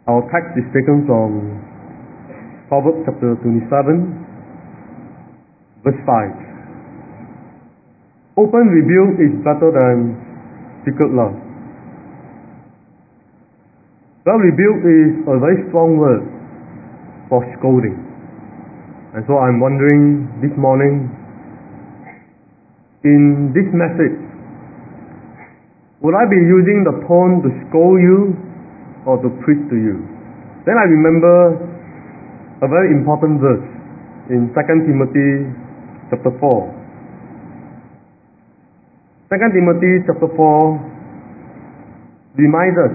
Our text is taken from Proverbs chapter 27, verse 5. Open rebuke is better than secret love. Well, rebuke is a very strong word for scolding. And so I'm wondering this morning, in this message, would I be using the tone to scold you or to preach to you? Then I remember a very important verse in 2 Timothy chapter 4. 2 Timothy chapter 4 reminds us,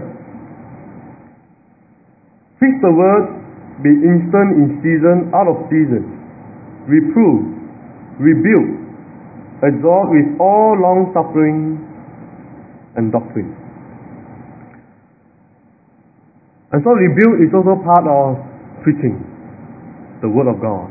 preach the word, be instant in season, out of season, reprove, rebuke, exhort with all long suffering and doctrine. And so rebuke is also part of preaching the word of God.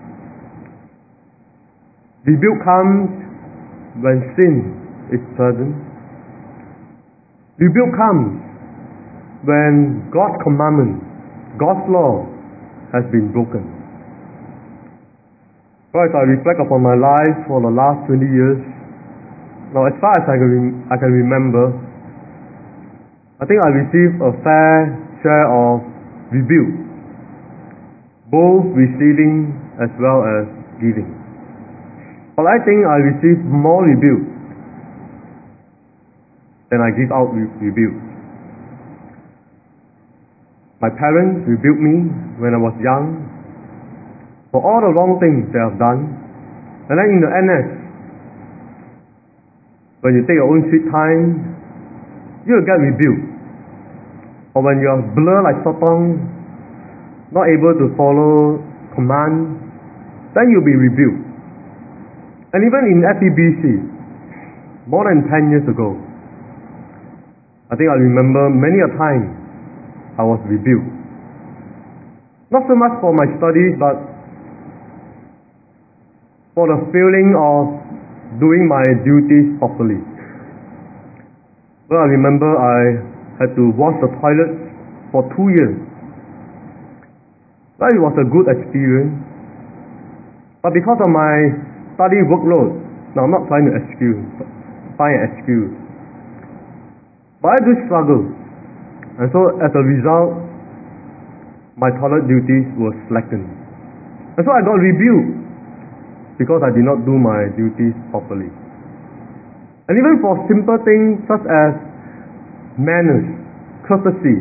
Rebuke comes when sin is present. Rebuke comes when God's commandment, God's law has been broken. So as I reflect upon my life for the last 20 years, now as far as I can remember, I think I received a fair share of rebuke, both receiving as well as giving. But I think I received more rebuke than I give out rebuke. My parents rebuked me when I was young for all the wrong things they have done. And then in the NS, when you take your own sweet time, you will get rebuked. Or when you are blur like sotong, not able to follow command, then you'll be rebuked. And even in FEBC, more than 10 years ago, I think I remember many a time I was rebuked. Not so much for my studies, but for the feeling of doing my duties properly. Well, I remember I had to wash the toilet for 2 years. Well, it was a good experience. But because of my study workload, now I'm not trying to find an excuse. But I do struggle. And so as a result, my toilet duties were slackened. And so I got rebuked because I did not do my duties properly. And even for simple things such as manners, courtesy,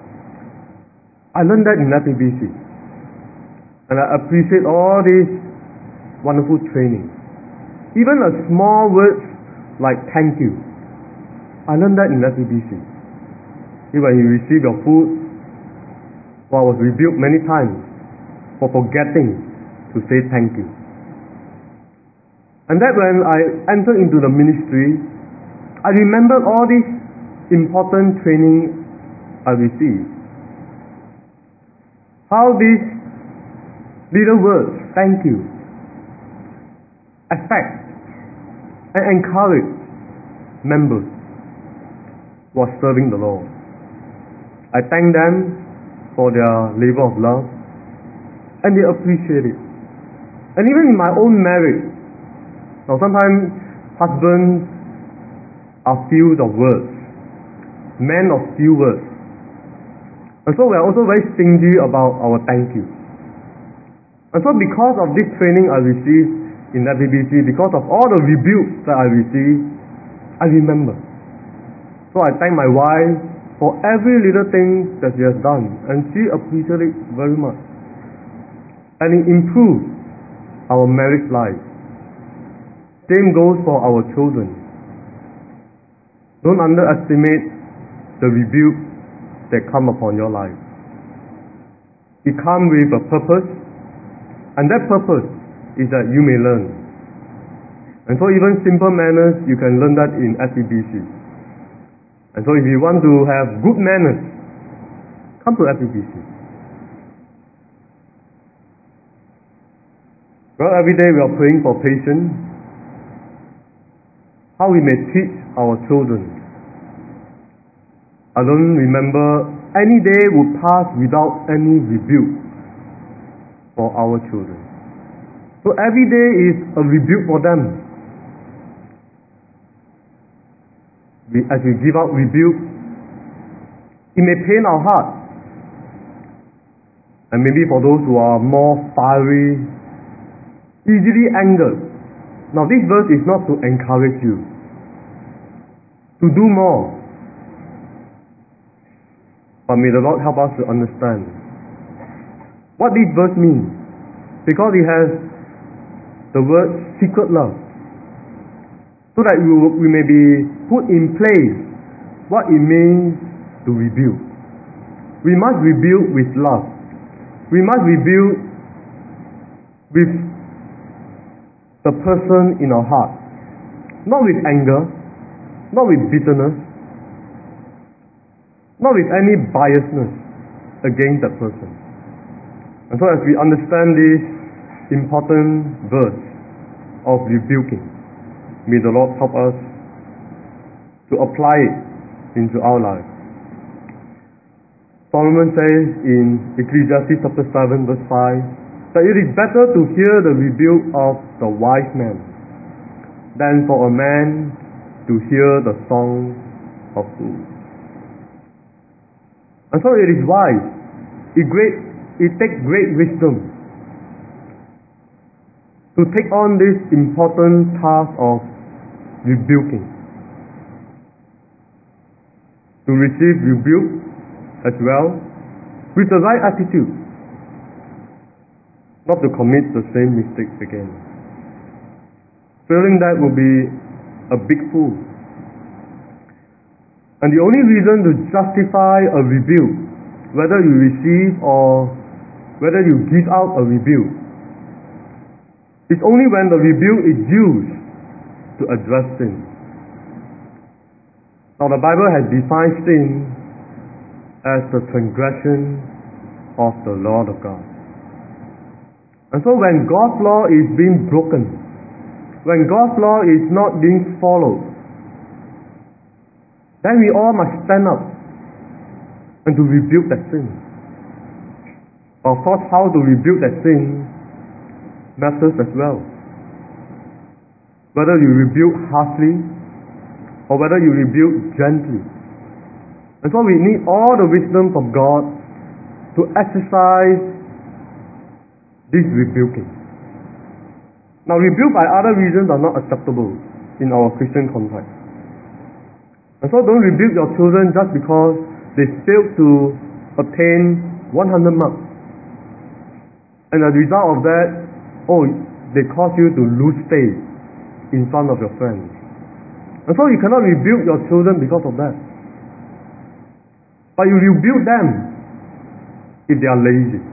I learned that in FEBC. And I appreciate all this wonderful training. Even a small words like thank you, I learned that in FEBC. When you receive your food, I was rebuked many times for forgetting to say thank you. And that when I entered into the ministry, I remembered all this important training I received. How these little words, thank you, affect and encourage members who are serving the Lord. I thank them for their labor of love, and they appreciate it. And even in my own marriage, now sometimes husbands are few of words, men of few words. And so we are also very stingy about our thank you. And so because of this training I received in FEBC, because of all the rebukes that I received, I remember. So I thank my wife for every little thing that she has done, and she appreciated it very much. And it improved our marriage life. Same goes for our children. Don't underestimate the rebuke that come upon your life. It comes with a purpose, and that purpose is that you may learn. And so even simple manners, you can learn that in FEBC. And so if you want to have good manners, come to FEBC. Well, every day we are praying for patience, how we may teach our children. I don't remember any day would pass without any rebuke for our children. So every day is a rebuke for them. As we give out rebuke, it may pain our heart. And maybe for those who are more fiery, easily angered. Now this verse is not to encourage you to do more. But may the Lord help us to understand what this verse means. Because it has the word secret love. So that we may be put in place what it means to rebuke. We must rebuke with love. We must rebuke with the person in our heart. Not with anger, not with bitterness, not with any biasness against that person. And so as we understand this important verse of rebuking, may the Lord help us to apply it into our lives. Solomon says in Ecclesiastes chapter 7 verse 5 that it is better to hear the rebuke of the wise man than for a man to hear the song of fools. And so it is wise, it takes great wisdom to take on this important task of rebuking. To receive rebuke as well with the right attitude, not to commit the same mistakes again. Failing that will be a big fool. And the only reason to justify a rebuke, whether you receive or whether you give out a rebuke, is only when the rebuke is used to address sin. Now the Bible has defined sin as the transgression of the law of God. And so when God's law is being broken, when God's law is not being followed, then we all must stand up and to rebuke that sin. Of course, how to rebuke that sin matters as well. Whether you rebuke harshly or whether you rebuke gently. And so we need all the wisdom from God to exercise this rebuking. Now, rebuke by other reasons are not acceptable in our Christian context. And so don't rebuke your children just because they failed to attain 100 marks. And as a result of that, they cause you to lose faith in front of your friends. And so you cannot rebuke your children because of that. But you rebuke them if they are lazy,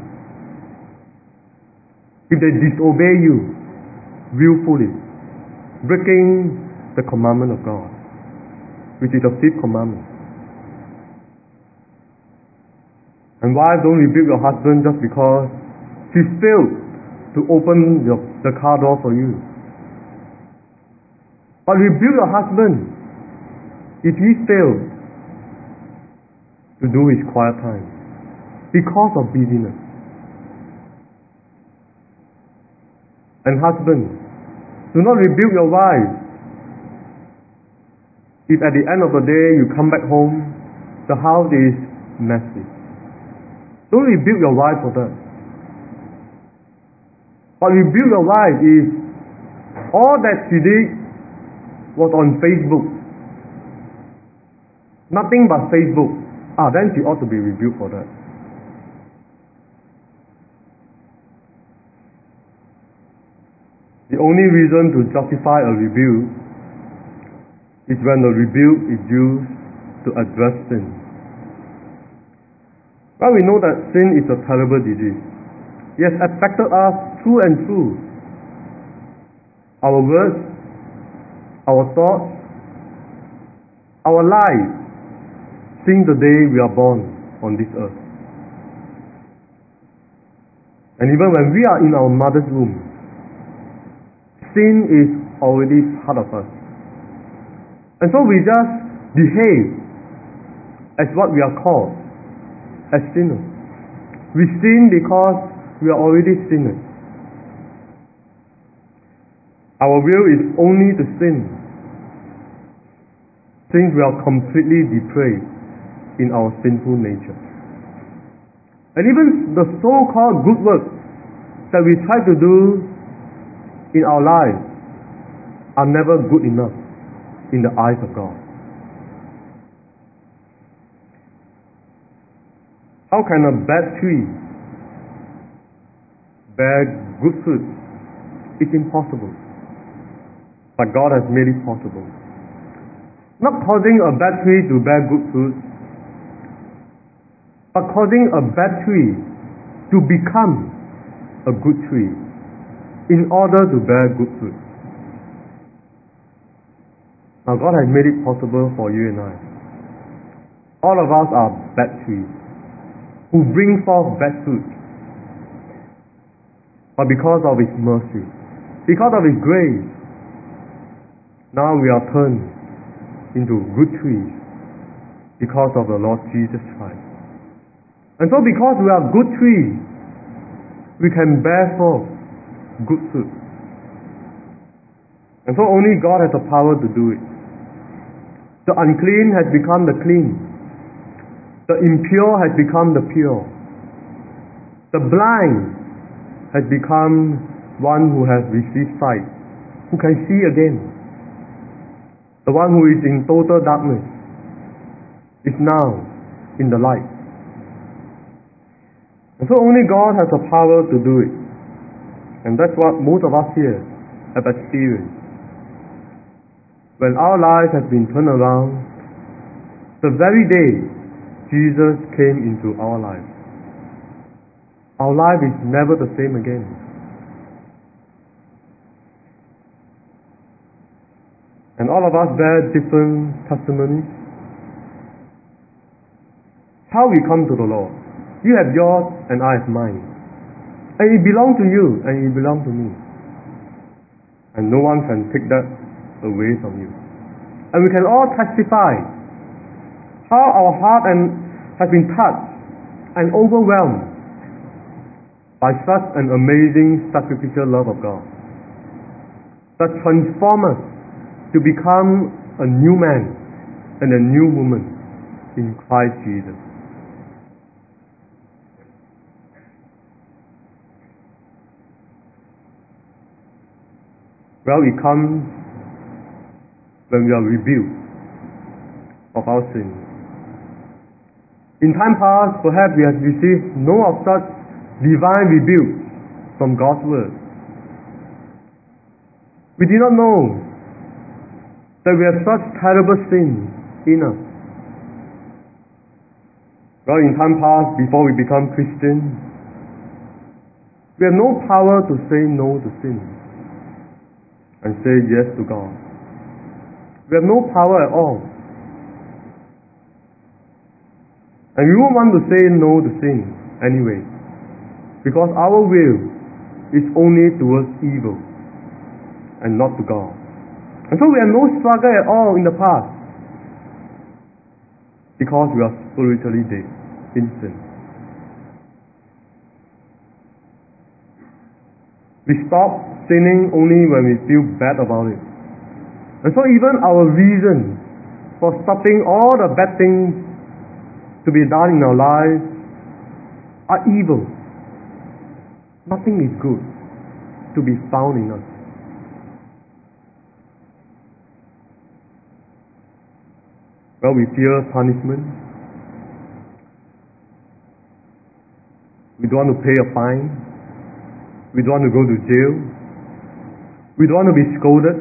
if they disobey you willfully, breaking the commandment of God, which is the fifth commandment. And wives, don't rebuke your husband just because he failed to open the car door for you. But rebuke your husband if he failed to do his quiet time because of busyness. And husbands, do not rebuke your wife if at the end of the day you come back home, the house is messy. Don't rebuke your wife for that. But rebuke your wife if all that she did was on Facebook. Nothing but Facebook. Then she ought to be rebuked for that. The only reason to justify a rebuke is when the rebuke is used to address sin. Well, we know that sin is a terrible disease. It has affected us through and through. Our words, our thoughts, our lives, since the day we are born on this earth. And even when we are in our mother's womb, sin is already part of us. And so we just behave as what we are called as sinners. We sin because we are already sinners. Our will is only to sin, since we are completely depraved in our sinful nature. And even the so-called good works that we try to do in our lives are never good enough in the eyes of God. How can a bad tree bear good fruit? It's impossible. But God has made it possible. Not causing a bad tree to bear good fruit, but causing a bad tree to become a good tree in order to bear good fruit. Now God has made it possible for you and I. All of us are bad trees who bring forth bad fruit. But because of His mercy, because of His grace, now we are turned into good trees because of the Lord Jesus Christ. And so because we are good trees, we can bear forth good fruit. And so only God has the power to do it. The unclean has become the clean. The impure has become the pure. The blind has become one who has received sight, who can see again. The one who is in total darkness is now in the light. And so only God has the power to do it. And that's what most of us here have experienced. When our lives have been turned around, the very day Jesus came into our life, our life is never the same again. And all of us bear different testimonies. How we come to the Lord. You have yours and I have mine. And it belongs to you and it belongs to me. And no one can take that away from you. And we can all testify how our heart has been touched and overwhelmed by such an amazing sacrificial love of God that transforms us to become a new man and a new woman in Christ Jesus. Well, it comes when we are rebuked of our sins. In time past, perhaps we have received no of such divine rebuke from God's word. We did not know that we have such terrible sins in us. Well, in time past, before we become Christians, we have no power to say no to sin and say yes to God. We have no power at all. And we won't want to say no to sin anyway, because our will is only towards evil and not to God. And so we have no struggle at all in the past, because we are spiritually dead in sin. We stop sinning only when we feel bad about it. And so even our reasons for stopping all the bad things to be done in our lives are evil. Nothing is good to be found in us. Well, we fear punishment. We don't want to pay a fine. We don't want to go to jail. We don't want to be scolded.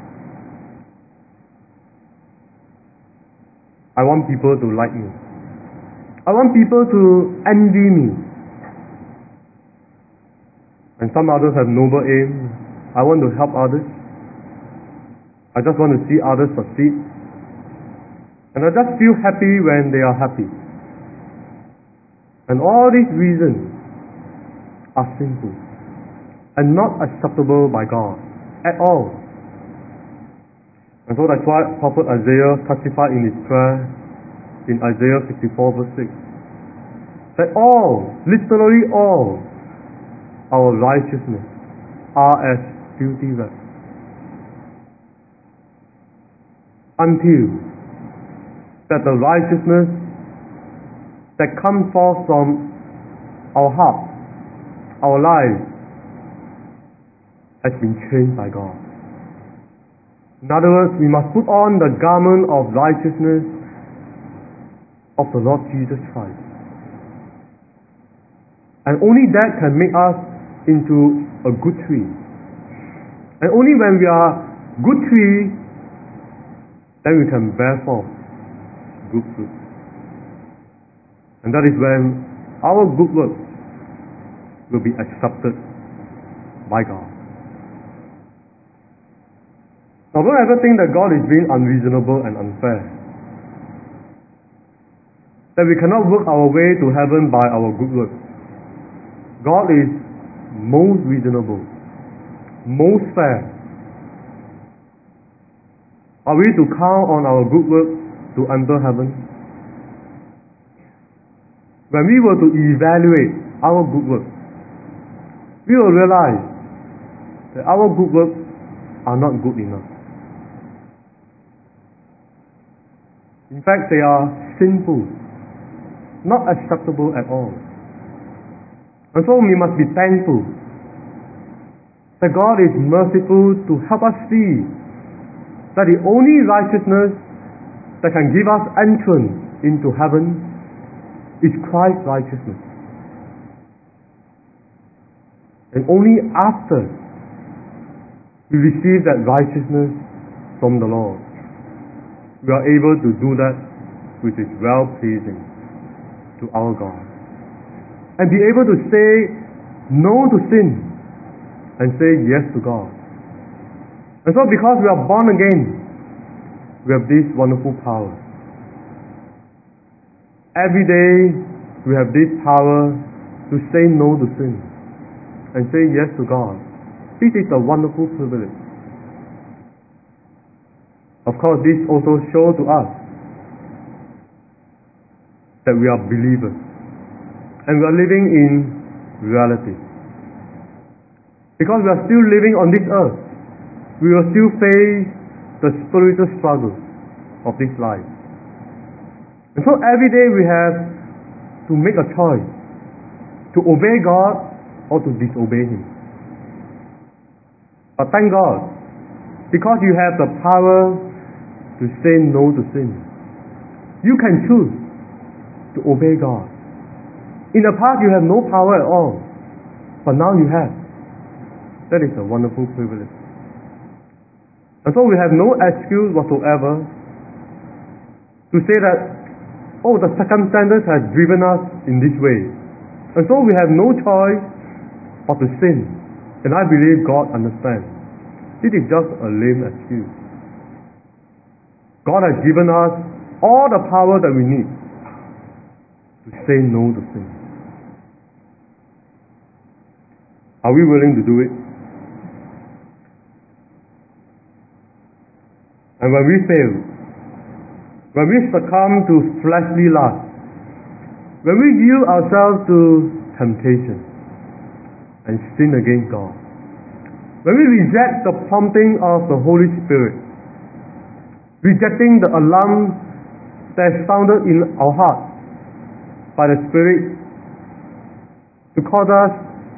I want people to like me. I want people to envy me. And some others have noble aims. I want to help others. I just want to see others succeed. And I just feel happy when they are happy. And all these reasons are sinful and not acceptable by God at all. And so that's why Prophet Isaiah testified in his prayer in Isaiah 54 verse 6. that all, literally all, our righteousness are as filthy rags. Until that the righteousness that comes forth from our heart, our life, has been changed by God. In other words, we must put on the garment of righteousness of the Lord Jesus Christ. And only that can make us into a good tree. And only when we are good tree, then we can bear forth good fruit. And that is when our good works will be accepted by God. Now, don't ever think that God is being unreasonable and unfair. That we cannot work our way to heaven by our good works. God is most reasonable, most fair. Are we to count on our good works to enter heaven? When we were to evaluate our good works, we will realize that our good works are not good enough. In fact, they are sinful, not acceptable at all. And so we must be thankful that God is merciful to help us see that the only righteousness that can give us entrance into heaven is Christ's righteousness. And only after we receive that righteousness from the Lord, we are able to do that which is well-pleasing to our God. And be able to say no to sin and say yes to God. And so because we are born again, we have this wonderful power. Every day we have this power to say no to sin and say yes to God. This is a wonderful privilege. Of course, this also shows to us that we are believers and we are living in reality. Because we are still living on this earth, we will still face the spiritual struggle of this life. And so every day we have to make a choice to obey God or to disobey Him. But thank God, because you have the power to say no to sin, you can choose to obey God. In the past you have no power at all, but now you have. That is a wonderful privilege. And so we have no excuse whatsoever to say that, oh, the circumstances have driven us in this way, and so we have no choice but to sin. And I believe God understands. It is just a lame excuse. God has given us all the power that we need to say no to sin. Are we willing to do it? And when we fail, when we succumb to fleshly lust, when we yield ourselves to temptation and sin against God, when we reject the prompting of the Holy Spirit, rejecting the alarm that is sounded in our heart by the Spirit to cause us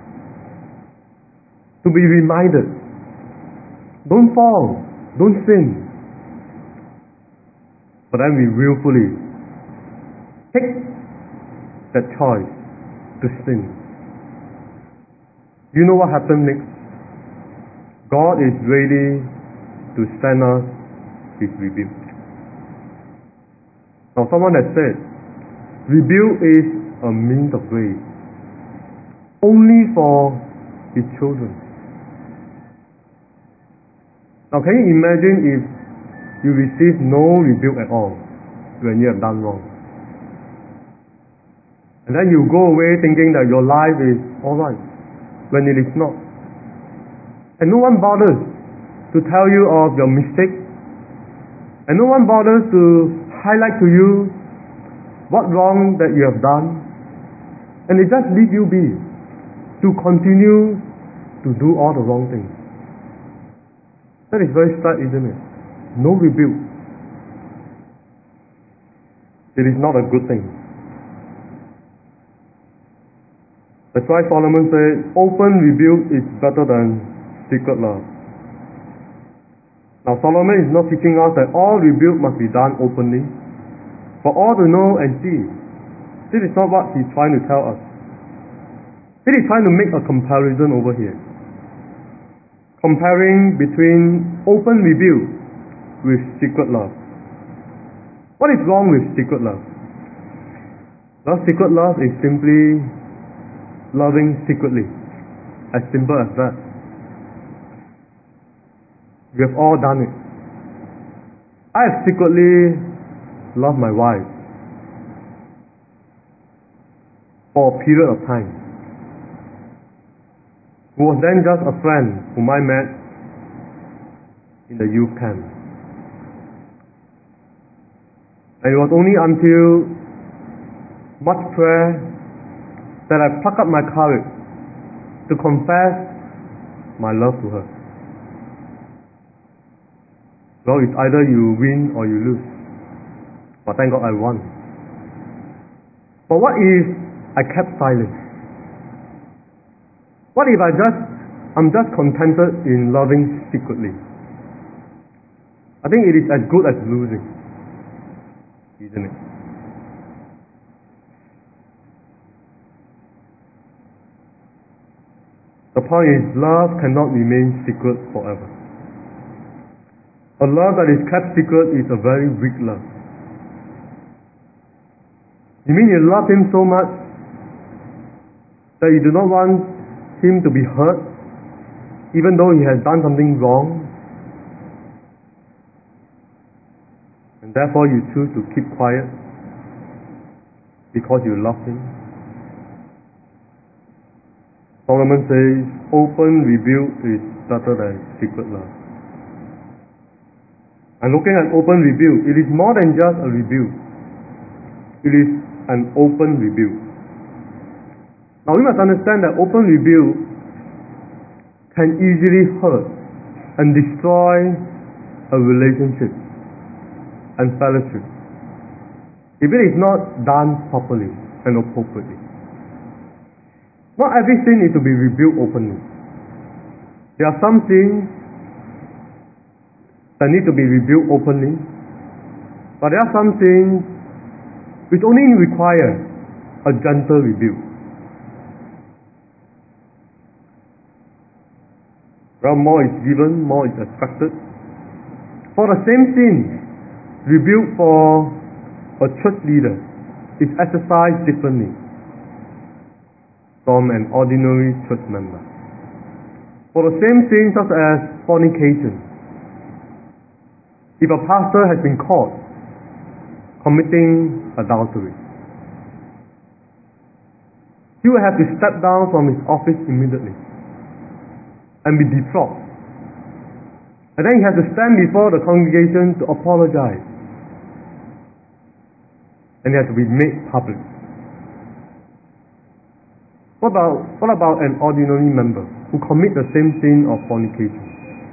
to be reminded, don't fall, don't sin. But then we willfully take that choice to sin. You know what happened next? God is ready to send us His rebuke. Now someone has said, rebuke is a means of grace only for His children. Now can you imagine if you receive no rebuke at all when you have done wrong? And then you go away thinking that your life is alright when it is not. And no one bothers to tell you of your mistake. And no one bothers to highlight to you what wrong that you have done. And they just leave you be to continue to do all the wrong things. That is very sad, isn't it? No rebuke. It is not a good thing. That's why Solomon said, open rebuke is better than secret love. Now Solomon is not teaching us that all rebuke must be done openly, for all to know and see. This is not what he's trying to tell us. He is trying to make a comparison over here. Comparing between open rebuke with secret love. What is wrong with secret love? Well, secret love is simply loving secretly. As simple as that. We have all done it. I have secretly loved my wife for a period of time, who was then just a friend whom I met in the youth camp. And it was only until much prayer that I plucked up my courage to confess my love to her. Well, it's either you win or you lose. But thank God I won. But what if I kept silent? What if I'm just contented in loving secretly? I think it is as good as losing, isn't it? The point is, love cannot remain secret forever. A love that is kept secret is a very weak love. You mean you love him so much that you do not want him to be hurt, even though he has done something wrong, and therefore you choose to keep quiet because you love him? Solomon says, open rebuke is better than secret love. And looking at open rebuke, it is more than just a rebuke. It is an open rebuke. Now we must understand that open rebuke can easily hurt and destroy a relationship and fellowship if it is not done properly and appropriately. Not every sin is to be rebuked openly. There are some sins that need to be rebuked openly, but there are some sins which only require a gentle rebuke. Well, more is given, more is expected. For the same sin, rebuke for a church leader is exercised differently from an ordinary church member. For the same sin, such as fornication, if a pastor has been caught committing adultery, he will have to step down from his office immediately and be defrocked. And then he has to stand before the congregation to apologize. And he has to be made public. What about an ordinary member who commits the same sin of fornication?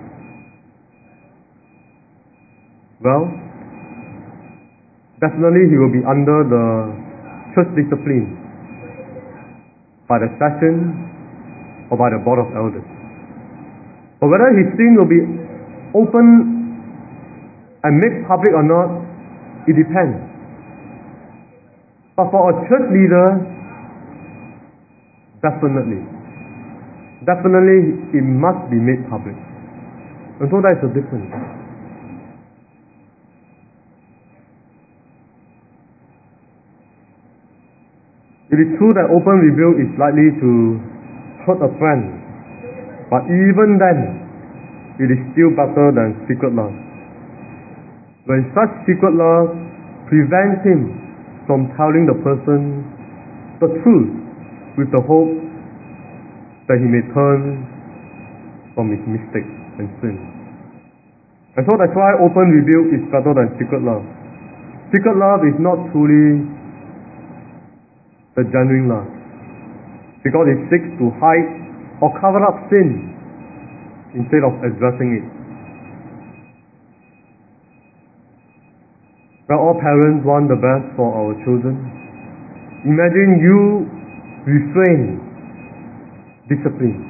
Well, definitely he will be under the church discipline by the session or by the board of elders. But whether his sin will be open and made public or not, it depends. But for a church leader, definitely it must be made public. And so that's the difference. It is true that open rebuke is likely to hurt a friend, but even then, it is still better than secret love. When such secret love prevents him from telling the person the truth with the hope that he may turn from his mistakes and sin. And so that's why open rebuke is better than secret love. Secret love is not truly the genuine love. because it seeks to hide or cover up sin instead of addressing it. Well, all parents want the best for our children. Imagine you refrain, discipline,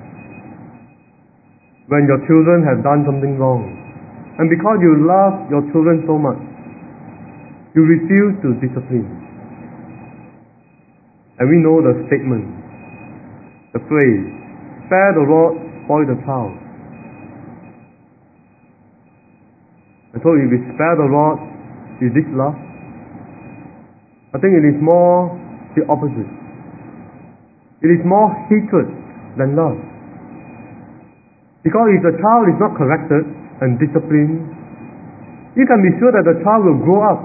when your children have done something wrong. And because you love your children so much, you refuse to discipline. And we know the statement, the phrase, spare the rod, spoil the child. And so if we spare the rod, is this love? I think it is more the opposite. It is more hatred than love. Because if the child is not corrected and disciplined, you can be sure that the child will grow up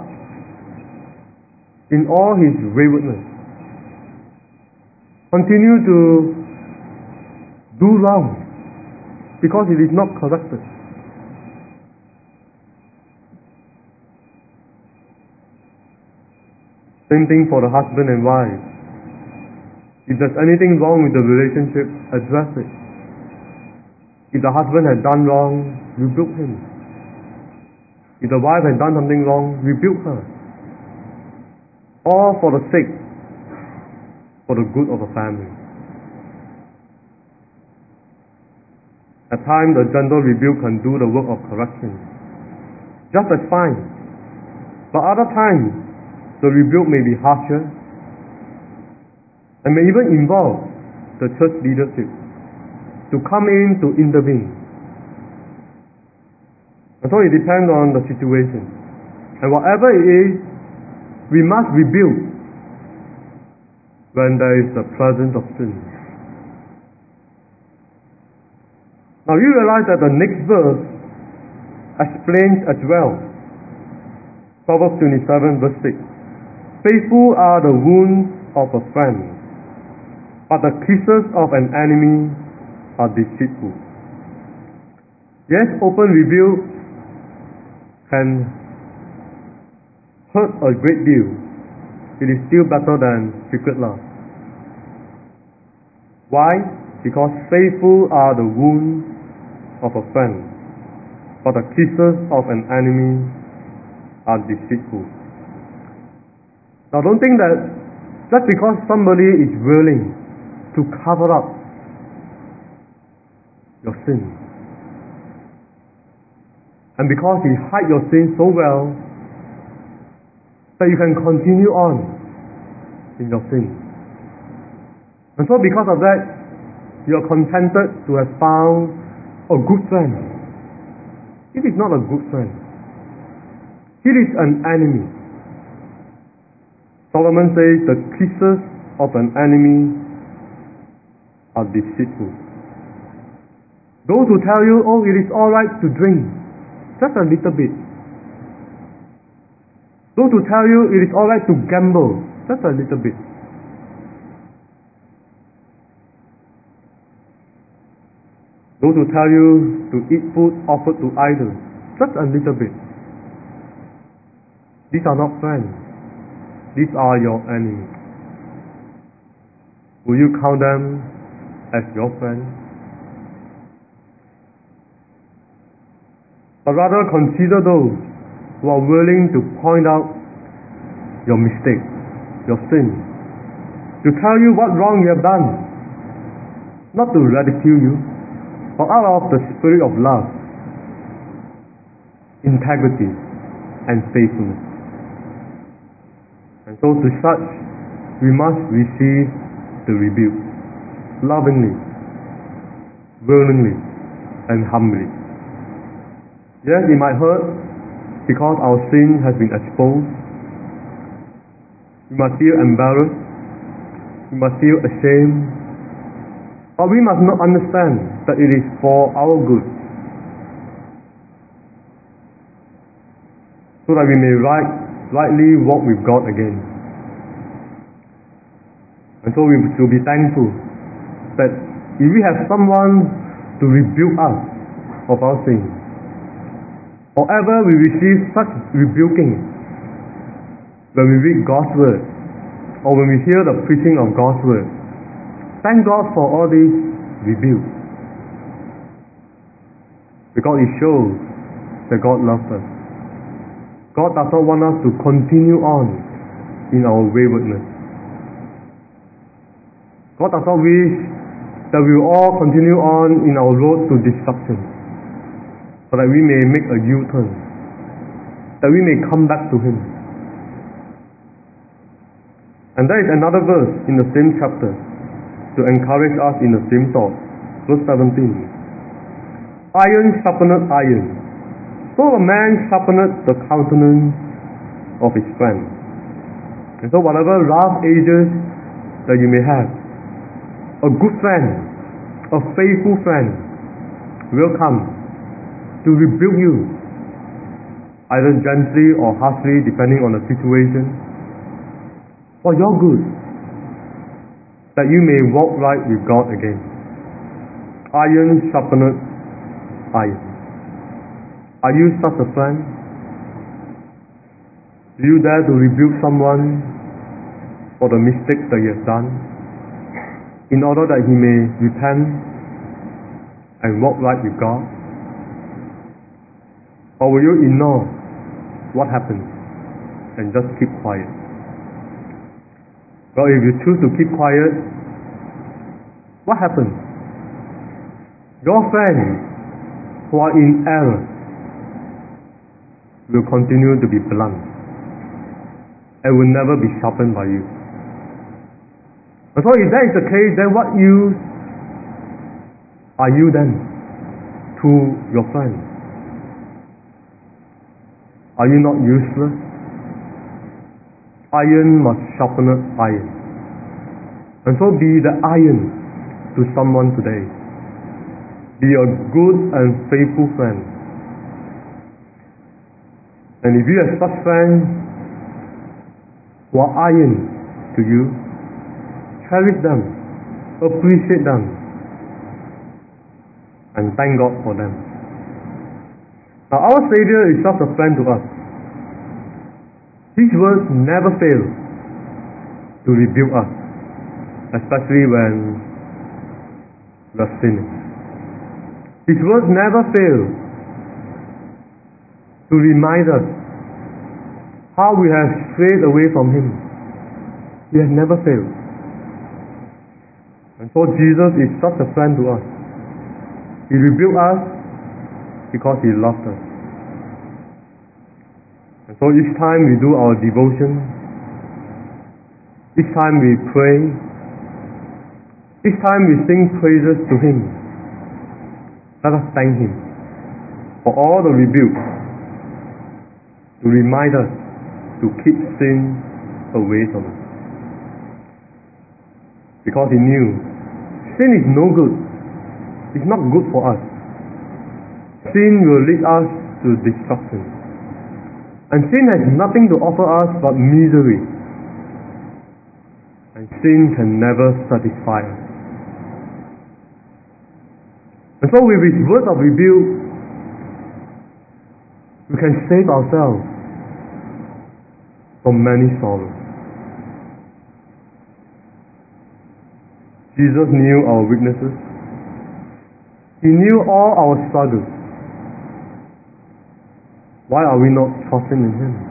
in all his waywardness, continue to do wrong because it is not corrected. Same thing for the husband and wife. If there's anything wrong with the relationship, address it. If the husband has done wrong, rebuke him. If the wife has done something wrong, rebuke her. All for the sake, for the good of the family. At times, a gentle rebuke can do the work of correction, just as fine. But other times, the rebuke may be harsher and may even involve the church leadership to come in to intervene. And so it depends on the situation. And whatever it is, we must rebuke when there is the presence of sin. Now you realize that the next verse explains as well. Proverbs 27 verse 6. Faithful are the wounds of a friend, but the kisses of an enemy are deceitful. Yes, open rebuke can hurt a great deal. It is still better than secret love. Why? Because faithful are the wounds of a friend, but the kisses of an enemy are deceitful. Now don't think that just because somebody is willing to cover up your sin, and because he hides your sin so well, that you can continue on in your sin. And so because of that, you are contented to have found a good friend. It is not a good friend. It is an enemy. Solomon says the kisses of an enemy are deceitful. Those who tell you, oh, it is alright to drink, just a little bit. Those who tell you it is alright to gamble, just a little bit. Those who tell you to eat food offered to idols, just a little bit. These are not friends. These are your enemies. Will you count them as your friends? But rather consider those who are willing to point out your mistake, your sin, to tell you what wrong you have done, not to ridicule you, but out of the spirit of love, integrity, and faithfulness. And so to such, we must receive the rebuke, lovingly, willingly, and humbly. Yes, it might hurt because our sin has been exposed. We must feel embarrassed. We must feel ashamed. But we must not understand that it is for our good, so that we may rightly walk with God again. And so we should be thankful that if we have someone to rebuke us of our sins, or ever we receive such rebuking when we read God's word, or when we hear the preaching of God's word, Thank God for all these rebukes, because it shows that God loves us. God does not want us to continue on in our waywardness. God does not wish that we will all continue on in our road to destruction, so that we may make a U-turn, that we may come back to Him. And there is another verse in the same chapter to encourage us in the same thought. Verse 17. Iron sharpeneth iron, so a man sharpeneth the countenance of his friend. And so whatever rough edges that you may have, a good friend, a faithful friend will come to rebuke you, either gently or harshly depending on the situation, for your good, that you may walk right with God again. Iron sharpeneth iron. Are you such a friend? Do you dare to rebuke someone for the mistakes that he has done, in order that he may repent and walk right with God? Or will you ignore what happened and just keep quiet? Well, if you choose to keep quiet, what happens? Your friends who are in error will continue to be blunt and will never be sharpened by you. And so if that is the case, then what use are you then to your friends? Are you not useless? Iron must sharpen iron. And so be the iron to someone today. Be a good and faithful friend. And if you have such friends who are iron to you, cherish them, appreciate them, and thank God for them. Now our Savior is such a friend to us. His words never fail to rebuke us, especially when we are sinning. His words never fail to remind us how we have strayed away from Him. He has never failed. And so Jesus is such a friend to us. He rebuked us because He loved us. And so each time we do our devotion, each time we pray, each time we sing praises to Him, let us thank Him for all the rebukes to remind us to keep sin away from us. Because He knew sin is no good. It's not good for us. Sin will lead us to destruction. And sin has nothing to offer us but misery. And sin can never satisfy us. And so with His words of rebuke, we can save ourselves from many sorrows. Jesus knew our weaknesses. He knew all our struggles. Why are we not trusting in Him?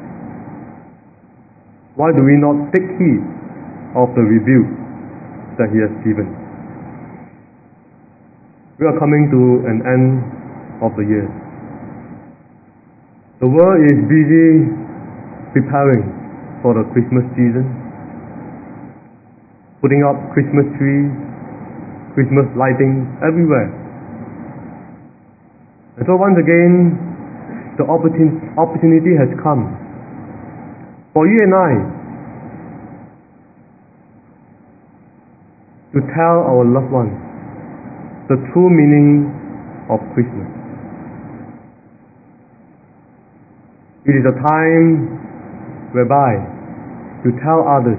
Why do we not take heed of the rebuke that He has given? We are coming to an end of the year. The world is busy preparing for the Christmas season, putting up Christmas trees, Christmas lighting everywhere. And so once again, the opportunity has come for you and I to tell our loved ones the true meaning of Christmas. It is a time whereby to tell others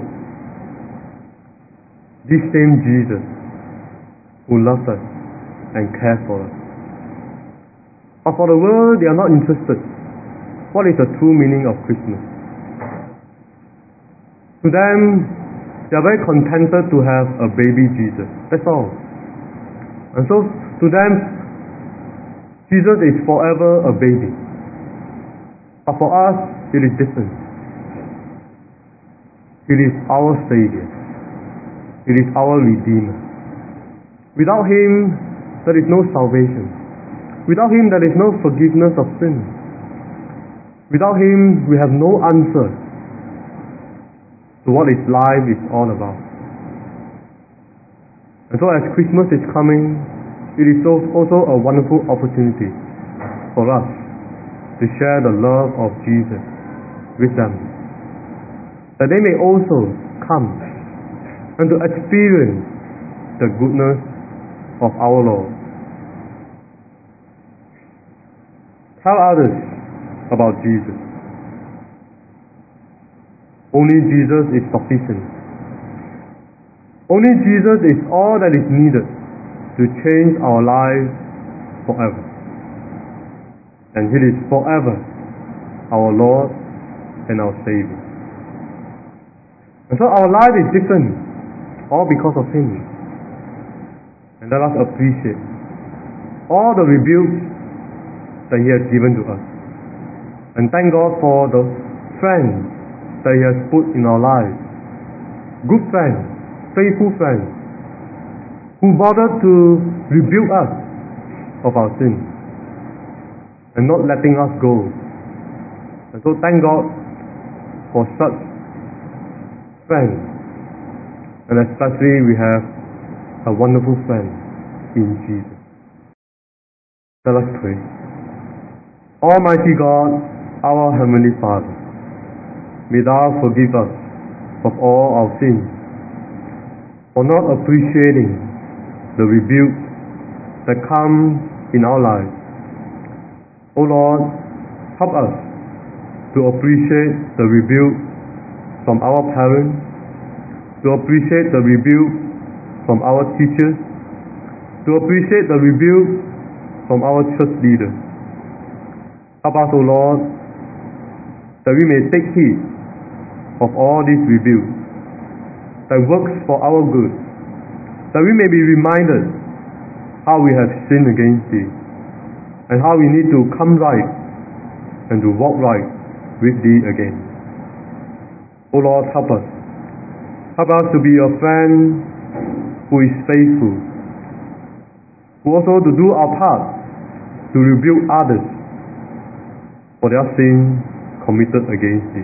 this same Jesus who loves us and cares for us. But for the world, they are not interested. What is the true meaning of Christmas? To them, They are very contented to have a baby Jesus. That's all. And so to them, Jesus is forever a baby. But for us, it is different. It is our Savior. It is our Redeemer. Without Him, there is no salvation. Without Him, there is no forgiveness of sin. Without Him, we have no answer to what His life is all about. And so as Christmas is coming, it is also a wonderful opportunity for us to share the love of Jesus with them, that they may also come and to experience the goodness of our Lord. Tell others about Jesus. Only Jesus is sufficient. Only Jesus is all that is needed to change our lives forever. And He is forever our Lord and our Savior. And so our life is different, all because of Him. And let us appreciate all the rebukes that He has given to us. And thank God for the friends that He has put in our lives. Good friends, faithful friends, who bothered to rebuke us of our sins and not letting us go. And so thank God for such friends. And especially we have a wonderful friend in Jesus. Let us pray. Almighty God, our Heavenly Father, may Thou forgive us of all our sins, for not appreciating the rebuke that comes in our lives. O Lord, help us to appreciate the rebuke from our parents, to appreciate the rebuke from our teachers, to appreciate the rebuke from our church leaders. Help us, O Lord, that we may take heed of all these rebukes that works for our good, that we may be reminded how we have sinned against Thee, and how we need to come right and to walk right with Thee again. O Lord, help us. Help us to be a friend who is faithful, who also to do our part to rebuke others for their sin committed against Thee.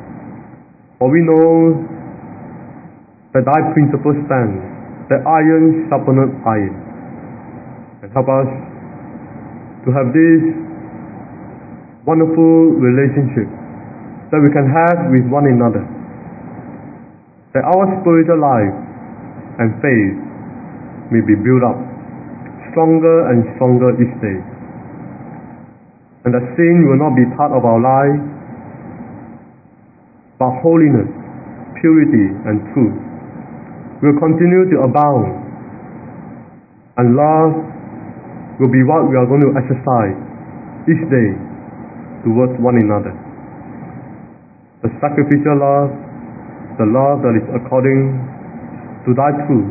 For we know that Thy principle stands, that iron sharpeneth iron. And help us to have this wonderful relationship that we can have with one another, that our spiritual life and faith may be built up stronger and stronger each day, and that sin will not be part of our life, but holiness, purity, and truth will continue to abound, and love will be what we are going to exercise each day towards one another. The sacrificial love, the love that is according to Thy truth,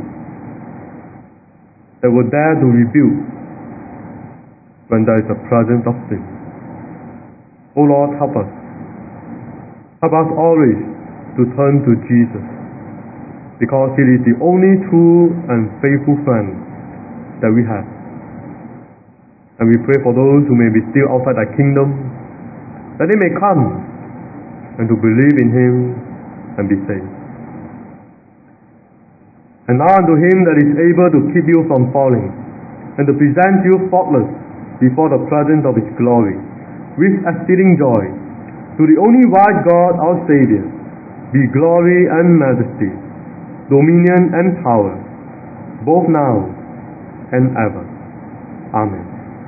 that will dare to rebuke when there is a presence of sin. O Lord, help us. Help us always to turn to Jesus, because He is the only true and faithful friend that we have. And we pray for those who may be still outside Thy kingdom, that they may come and to believe in Him and be saved. And now unto Him that is able to keep you from falling, and to present you faultless before the presence of His glory, with exceeding joy, to the only wise God our Saviour, be glory and majesty, dominion and power, both now and ever. Amen.